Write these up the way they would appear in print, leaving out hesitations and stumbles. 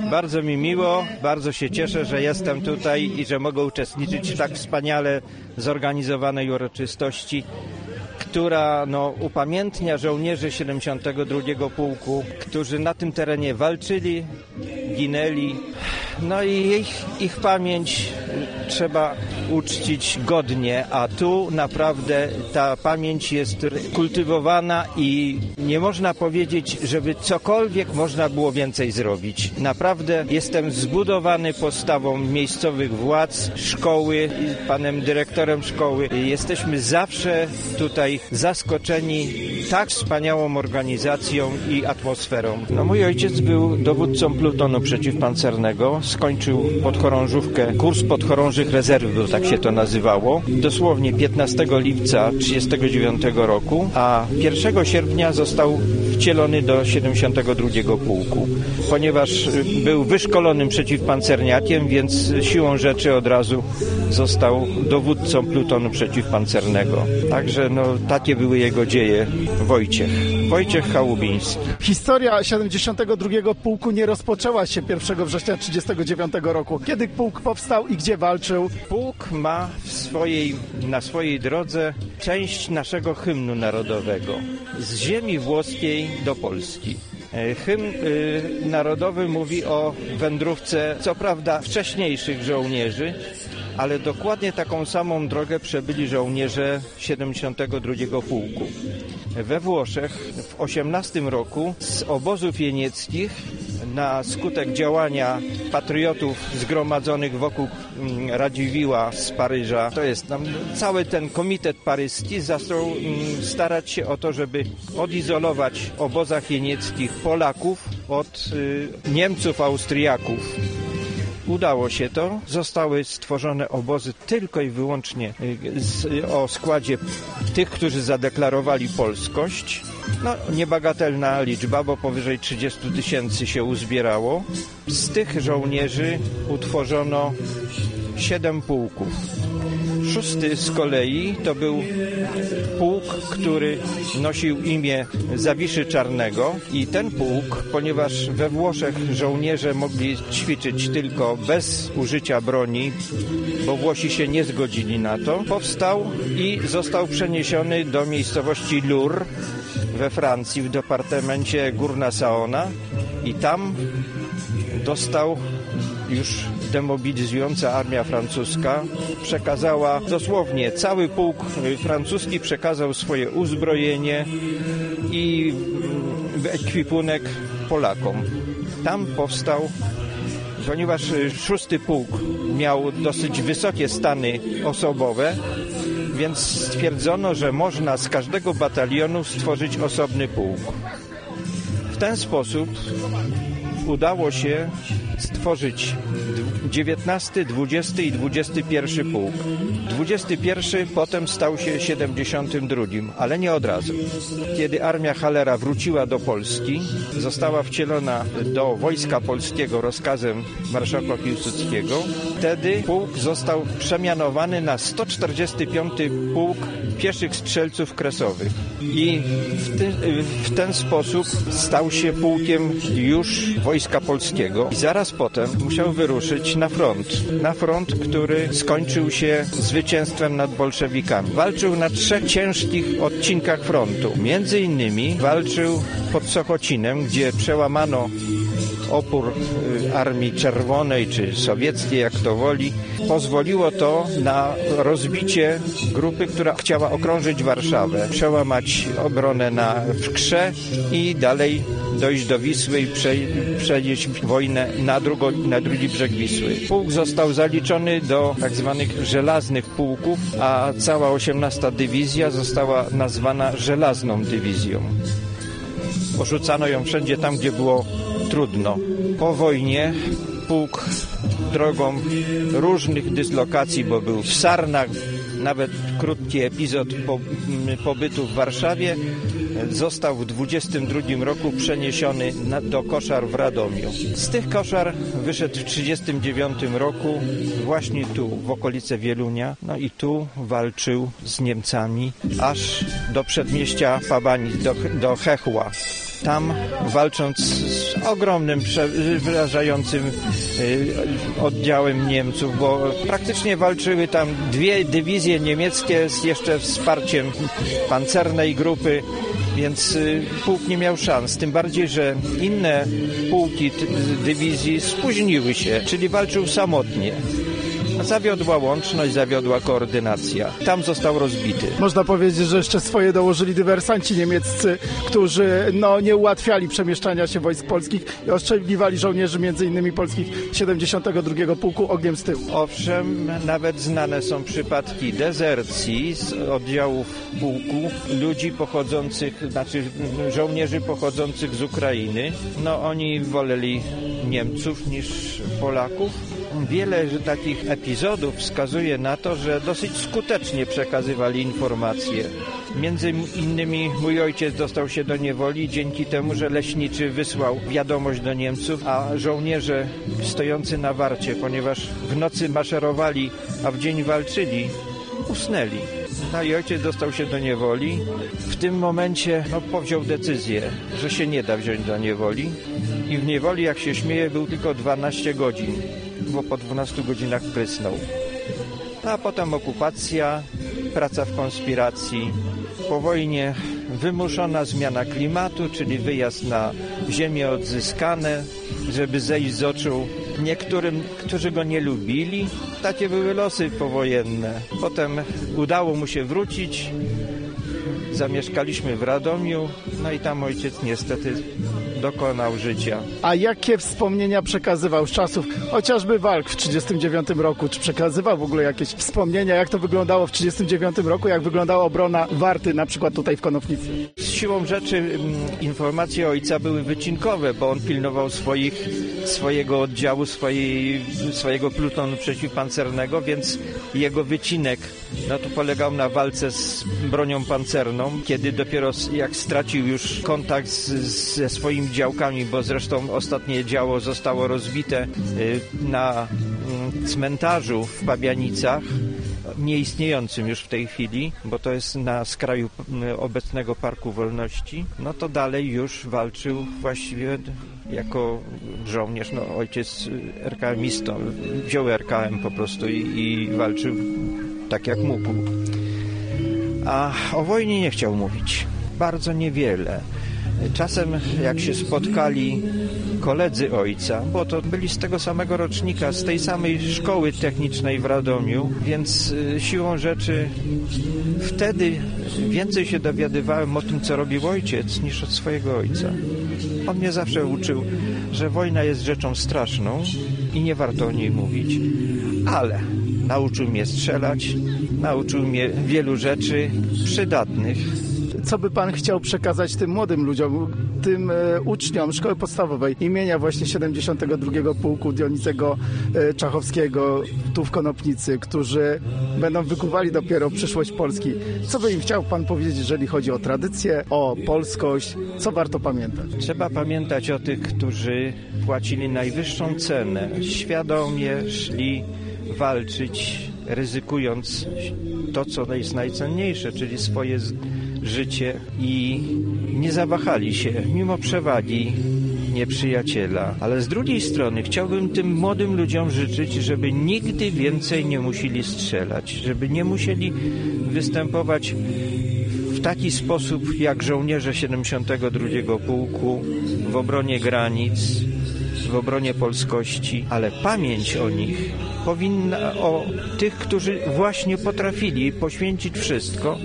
Bardzo mi miło, bardzo się cieszę, że jestem tutaj i że mogę uczestniczyć w tak wspaniale zorganizowanej uroczystości, która upamiętnia żołnierzy 72. Pułku, którzy na tym terenie walczyli, ginęli. No i ich pamięć trzeba uczcić godnie, a tu naprawdę ta pamięć jest kultywowana i nie można powiedzieć, żeby cokolwiek można było więcej zrobić. Naprawdę jestem zbudowany postawą miejscowych władz, szkoły, panem dyrektorem szkoły. Jesteśmy zawsze tutaj zaskoczeni tak wspaniałą organizacją i atmosferą. Mój ojciec był dowódcą plutonu przeciwpancernego, skończył podchorążówkę, kurs podchorążych rezerwy, bo tak się to nazywało, dosłownie 15 lipca 1939 roku, a 1 sierpnia został wcielony do 72. Pułku. Ponieważ był wyszkolonym przeciwpancerniakiem, więc siłą rzeczy od razu został dowódcą plutonu przeciwpancernego. Także takie były jego dzieje. Wojciech Chałubiński. Historia 72. Pułku nie rozpoczęła się 1 września 1939 roku. Kiedy pułk powstał i gdzie walczył? Pułk ma na swojej drodze część naszego hymnu narodowego. Z ziemi włoskiej do Polski. Hymn narodowy mówi o wędrówce, co prawda wcześniejszych żołnierzy, ale dokładnie taką samą drogę przebyli żołnierze 72. Pułku. We Włoszech w 18 roku z obozów jenieckich na skutek działania patriotów zgromadzonych wokół Radziwiłła z Paryża, to jest cały ten komitet paryski zaczął starać się o to, żeby odizolować w obozach jenieckich Polaków od Niemców, Austriaków. Udało się to. Zostały stworzone obozy tylko i wyłącznie o składzie tych, którzy zadeklarowali polskość. Niebagatelna liczba, bo powyżej 30 000 się uzbierało. Z tych żołnierzy utworzono 7 pułków. 6. z kolei to był pułk, który nosił imię Zawiszy Czarnego i ten pułk, ponieważ we Włoszech żołnierze mogli ćwiczyć tylko bez użycia broni, bo Włosi się nie zgodzili na to, powstał i został przeniesiony do miejscowości Lure we Francji w departamencie Górna Saona i tam dostał już demobilizująca armia francuska, przekazała dosłownie cały pułk francuski, przekazał swoje uzbrojenie i ekwipunek Polakom. Tam powstał, ponieważ 6. pułk miał dosyć wysokie stany osobowe, więc stwierdzono, że można z każdego batalionu stworzyć osobny pułk. W ten sposób udało się stworzyć 19, 20 i 21 pułk. 21 potem stał się 72, ale nie od razu. Kiedy armia Hallera wróciła do Polski, została wcielona do Wojska Polskiego rozkazem marszałka Piłsudskiego, wtedy pułk został przemianowany na 145 pułk pieszych strzelców kresowych. I w ten sposób stał się pułkiem już Wojska Polskiego. I zaraz potem musiał wyruszyć na front, który skończył się zwycięstwem nad bolszewikami. Walczył na 3 ciężkich odcinkach frontu. Między innymi walczył pod Sochocinem, gdzie przełamano opór Armii Czerwonej czy sowieckiej, jak to woli. Pozwoliło to na rozbicie grupy, która chciała okrążyć Warszawę, przełamać obronę w Krze i dalej dojść do Wisły i przenieść wojnę na drugi brzeg Wisły. Pułk został zaliczony do tak zwanych żelaznych pułków, a cała 18. dywizja została nazwana żelazną dywizją. Porzucano ją wszędzie tam, gdzie było trudno. Po wojnie pułk drogą różnych dyslokacji, bo był w Sarnach, nawet krótki epizod pobytu w Warszawie, został w 22 roku przeniesiony do koszar w Radomiu. Z tych koszar wyszedł w 39 roku właśnie tu, w okolice Wielunia, i tu walczył z Niemcami aż do przedmieścia Pabani, do Chechła. tam walcząc z ogromnym, przerażającym oddziałem Niemców, bo praktycznie walczyły tam 2 dywizje niemieckie z jeszcze wsparciem pancernej grupy, więc pułk nie miał szans. Tym bardziej, że inne pułki dywizji spóźniły się, czyli walczył samotnie. Zawiodła łączność, zawiodła koordynacja. Tam został rozbity. Można powiedzieć, że jeszcze swoje dołożyli dywersanci niemieccy, którzy nie ułatwiali przemieszczania się wojsk polskich i oszczeliwali żołnierzy m.in. polskich 72 Pułku ogniem z tyłu. Owszem, nawet znane są przypadki dezercji z oddziałów pułku, ludzi pochodzących, żołnierzy pochodzących z Ukrainy. Oni woleli Niemców niż Polaków. Wiele takich epizodów wskazuje na to, że dosyć skutecznie przekazywali informacje. Między innymi mój ojciec dostał się do niewoli dzięki temu, że leśniczy wysłał wiadomość do Niemców, a żołnierze stojący na warcie, ponieważ w nocy maszerowali, a w dzień walczyli, usnęli. I ojciec dostał się do niewoli. W tym momencie powziął decyzję, że się nie da wziąć do niewoli. I w niewoli, jak się śmieje, był tylko 12 godzin, bo po 12 godzinach prysnął. A potem okupacja, praca w konspiracji. Po wojnie wymuszona zmiana klimatu, czyli wyjazd na ziemie odzyskane, żeby zejść z oczu niektórym, którzy go nie lubili. Takie były losy powojenne. Potem udało mu się wrócić. Zamieszkaliśmy w Radomiu, i tam ojciec niestety dokonał życia. A jakie wspomnienia przekazywał z czasów chociażby walk w 1939 roku? Czy przekazywał w ogóle jakieś wspomnienia, jak to wyglądało w 1939 roku, jak wyglądała obrona Warty, na przykład tutaj w Konopnicy? Z siłą rzeczy informacje ojca były wycinkowe, bo on pilnował swojego oddziału, swojego plutonu przeciwpancernego, więc jego wycinek to polegał na walce z bronią pancerną, kiedy dopiero jak stracił już kontakt ze swoimi działkami, bo zresztą ostatnie działo zostało rozbite na cmentarzu w Pabianicach, nieistniejącym już w tej chwili, bo to jest na skraju obecnego Parku Wolności, to dalej już walczył właściwie jako żołnierz, ojciec RKM-istą, wziął RKM po prostu i walczył tak jak mógł. A o wojnie nie chciał mówić. Bardzo niewiele. Czasem jak się spotkali koledzy ojca, bo to byli z tego samego rocznika, z tej samej szkoły technicznej w Radomiu, więc siłą rzeczy wtedy więcej się dowiadywałem o tym, co robił ojciec, niż od swojego ojca. On mnie zawsze uczył, że wojna jest rzeczą straszną i nie warto o niej mówić, ale nauczył mnie strzelać, nauczył mnie wielu rzeczy przydatnych. Co by pan chciał przekazać tym młodym ludziom, tym uczniom szkoły podstawowej imienia właśnie 72 Pułku Dionysego Czachowskiego tu w Konopnicy, którzy będą wykuwali dopiero przyszłość Polski? Co by im chciał pan powiedzieć, jeżeli chodzi o tradycję, o polskość? Co warto pamiętać? Trzeba pamiętać o tych, którzy płacili najwyższą cenę, świadomie szli walczyć, ryzykując to, co jest najcenniejsze, czyli swoje życie, i nie zawahali się mimo przewagi nieprzyjaciela. Ale z drugiej strony chciałbym tym młodym ludziom życzyć, żeby nigdy więcej nie musieli strzelać, żeby nie musieli występować w taki sposób jak żołnierze 72 Pułku w obronie granic, w obronie polskości, ale pamięć o nich powinna, o tych, którzy właśnie potrafili poświęcić wszystko,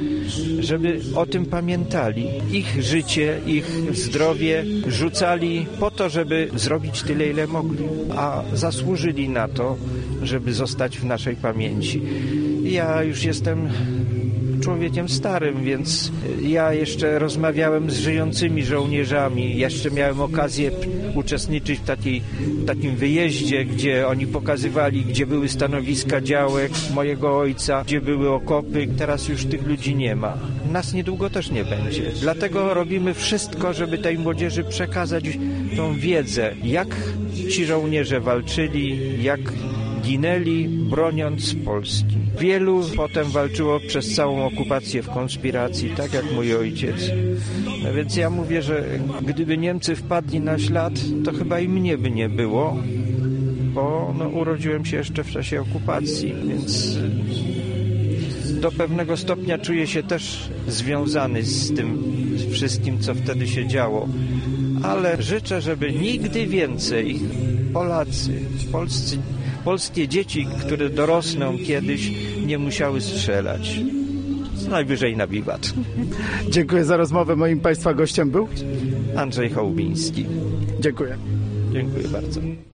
żeby o tym pamiętali. Ich życie, ich zdrowie rzucali po to, żeby zrobić tyle, ile mogli, a zasłużyli na to, żeby zostać w naszej pamięci. Ja już jestem człowiekiem starym, więc ja jeszcze rozmawiałem z żyjącymi żołnierzami. Jeszcze miałem okazję uczestniczyć w takim wyjeździe, gdzie oni pokazywali, gdzie były stanowiska działek mojego ojca, gdzie były okopy. Teraz już tych ludzi nie ma. Nas niedługo też nie będzie. Dlatego robimy wszystko, żeby tej młodzieży przekazać tą wiedzę, jak ci żołnierze walczyli, jak ginęli, broniąc Polski. Wielu potem walczyło przez całą okupację w konspiracji, tak jak mój ojciec. No więc ja mówię, że gdyby Niemcy wpadli na ślad, to chyba i mnie by nie było, bo urodziłem się jeszcze w czasie okupacji, więc do pewnego stopnia czuję się też związany z tym wszystkim, co wtedy się działo. Ale życzę, żeby nigdy więcej Polacy, polskie dzieci, które dorosną kiedyś, nie musiały strzelać. Najwyżej na wiwat. Dziękuję za rozmowę. Moim Państwa gościem był Andrzej Hołubiński. Dziękuję. Dziękuję bardzo.